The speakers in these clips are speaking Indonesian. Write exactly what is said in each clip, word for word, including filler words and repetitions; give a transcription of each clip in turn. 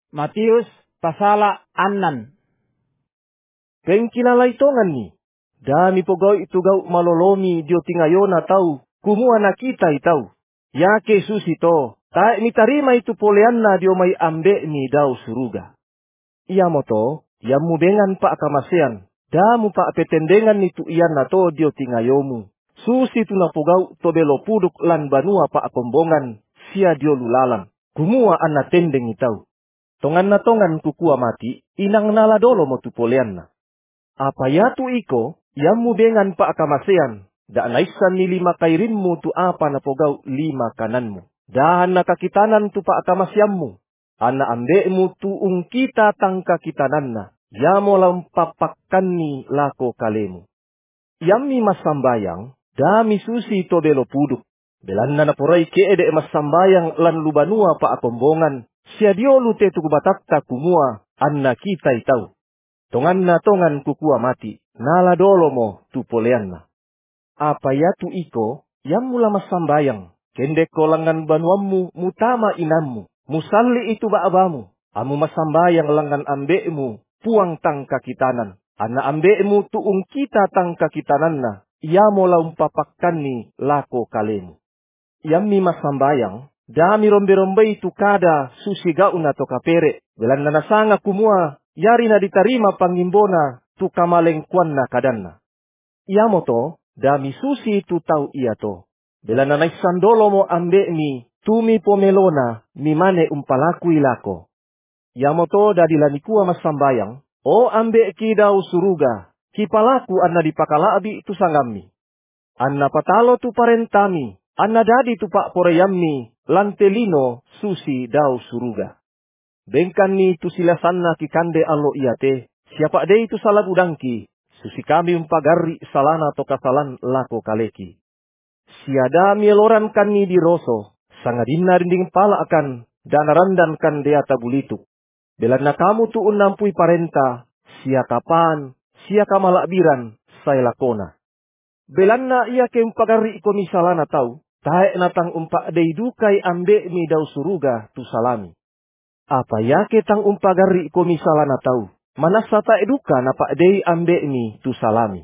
Matius pasala anan. Pengkinalay tongan ni. Dami pogaw itugaw malolomi dio tingayo na tau. Kumua na kita itaw. Yake susito. Tae mitarima itu polean na dio may ambe ni daw suruga. Iya mo to, yamu dengan pa akamasean. Damu pa apetendengan nitu iyan na to dio tingayomu. Susi tu na pogaw to belo puduk lan banua pa akombongan. Sia dio lulalan. Kumua an na tendeng itaw. Tongan na tongan kukua mati, inang naladolo mo tu polean na. Apa ya tu iko, yamu dengan pa akamasean. Da naisan ni lima kairinmu tu apa na pogaw lima kananmu. Dahan nakakitanan tu pa akamasyammu. Ana ambemu tu ungkita tangka kitanan na. Yamo lampapakkan ni lako kalemu. Yammi masambayang, dami susi to belo puduk. Belan na naporay keede masambayang lan lubanua pa akombongan. Siya dio lute tu kubatakta kumua, anna kita itaw. Tongan na tongan kukua mati, naladolo mo tu polean na. Apa ya tu iko, yang mula masambayang. Kendek kolangan banuammu, mutama inammu. Musalli itu baabamu. Amu masambayang langan ambemu, puang tang kakitanan. Ana ambemu tuung kita tang kakitanan na. Ia mo laumpapakkan ni lako kalemu. Yammi masambayang. Dami rombe-rombe itu kada susiga una to kapere. Belan na nasanga kumua, yari na ditarima pangimbona, tu kamalengkuan na kadanna. Iyamo to, dami susi tu tau iya to. Belan na naisandolo mo ambe mi, tumi pomelona, mi mane umpalaku ilako. Iyamo to dadilani kuwa masambayang, o ambe kidau suruga, kipalaku anna dipakalaabi tu sangami. Anna patalo tu parentami, anna dadi tu pak poreyammi, lantelino susi dau suruga. Bengkan ni tu silasanna kikande allo iate, siapa de itu salah budangki, susi kami umpagari salana to kasalan lako kaleki. Siada mieloran kan ni di roso, sangadina rinding pala akan, danarandan kan deata bulituk. Belana kamu tu unampui parenta, sia kapan, sia kamalakbiran, saya lakona. Belanna ia ke umpagari iko misalana tau, tae natang umpa dei dukai ambe mi dau suruga tu salami. Apa ya ke tang umpagari ko misalana tau. Manasa tae duka napa dei ambe mi tu salami.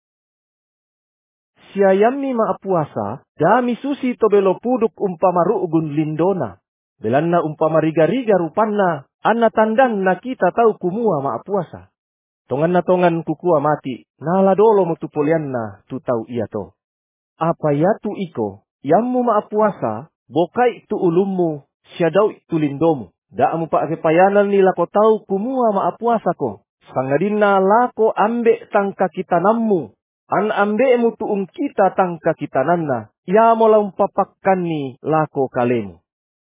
Siayammi maapuasa, dami susi to belo puduk umpama ruugun lindona. Belanna umpama riga-riga rupanna, anna tandan na kita tau kumua maapuasa. Tongan na tongan kukua mati, naladolo mo tu polianna tu tau iya to. Apa ya tu iko, yammu maapuasa, bokai tu ulummu, syadau tu lindomu. Daamu pa kepayanan nila ko tau kumua maapuasa ko. Sangadina lako ambe tangka kitanammu. An ambe mu tu kita tangka kitananna. Ya mo laumpapakkan ni lako kalemu.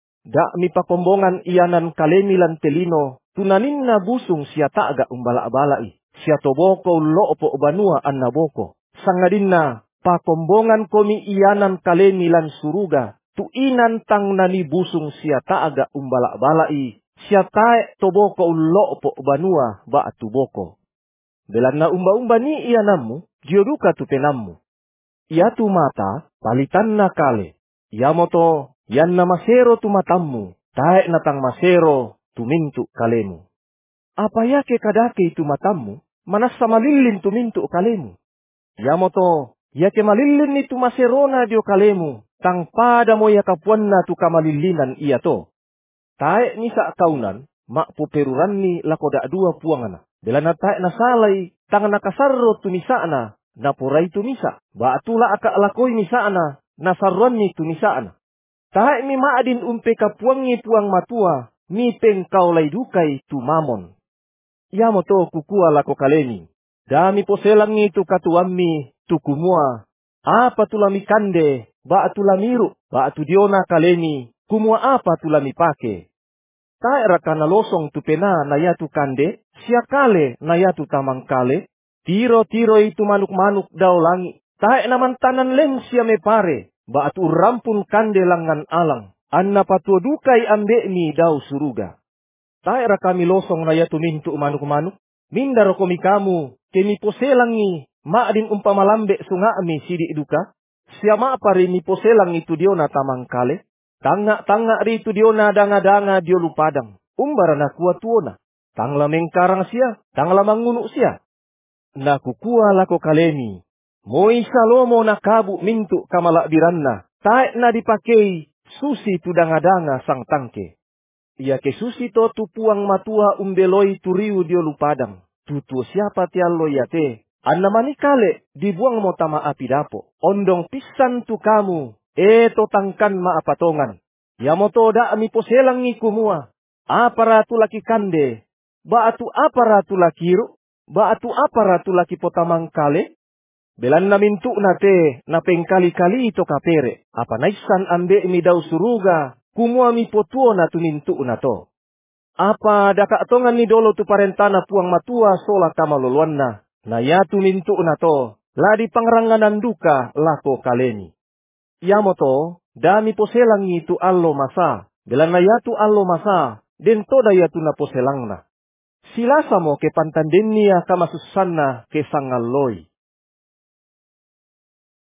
Da mi pakombongan iyanan kalemi lan telino. Tunanin na busung siya taaga umbala-balai. Siya toboko loopo banua an naboko. Sangadina pakombongan komi iyanan kalemi lan suruga. Tuinan tang nani busung siya taaga umbala-balai. Siya tae toboko loopo banua ba tuboko. Belan na umba-umba ni iyanammu, dioduka tu penammu. Iya tu mata, palitan na kale. Iya moto, yan na masero tu matammu. Tae natang masero, tumintu kalemu. Apa ya ke kadake itu matammu, manas sama lilin tumintu kalemu. Ya moto, ya ke malilin itu maserona dio kalemu, tang pada mo ya kapuan na tu kamalilinan iya to. Tae nisa kaunan, mak puperuran ni lakoda dua puangana. Belana tae nasalay, tang nakasarro tu nisana, napuray tu nisa. Baatula aka lakoi nisana, nasarruan ni tu nisana. Tae mi maadin umpe kapuangi puang matua, mi pengkau lay dukai tu mamon. Ya moto kukua lako kaleni. Dami poselang itu katuammi tu kumua. Apa tulami kande, ba tulamiru, ba tu diona kaleni, kumua apa tulami pake. Tae rakana losong tu pena na yatu kande, siakale na yatu tamang kale. Tiro-tiro itu manuk-manuk daw langi. Tae naman tanan lem siya me pare, ba tu rampun kande langan alang. Anna patua dukai ambe ni daw suruga. Tae rakami losong na yatu mintu manuk-manuk. Mindaro komi kamu, kemi poselangi, maadin umpamalambe sungami sidi duka. Siya maapari mi poselang itu diona tamang kale. Tanga-tanga rito diona danga-danga dio lupadang. umbara na kuat tuona. Tangla mengkarang sia, tangla mangunu sia. Na kukua lako kalemi. Moi salomo na kabu mintu kamalak biranna. Taek na dipakei susi tudanga-danga sang tangke. Ia ke susi to tu puang matua umbeloi turiu dio lupadang. Tutu siapa tiallo ya te. Anna manikale dibuang mo tama api dapo. Ondong pisan tu kamu. E to tangkan ma apatongan. Yamoto da ami poselang ikumua. Apara tu laki kande. Ba atu apara tu lakiru. Ba atu apara tu laki potamang kale. Belan na mintu na te na pengkali-kali ito kapere. Apa naisan ambe mi daw suruga. Kumua mi potuo na tu mintu na to. Apa daka atongan ni dolo tu parentana puang matua sola kamaluluan na. Na ya tu mintu na to. Ladi pangranganan duka lako kaleni. Yamoto, dami poselang itu allo masa. Belan na yatu allo masa. Den toda yatu na poselang na. Silasa mo ke pantandennia kamasusanna ke sangalloi.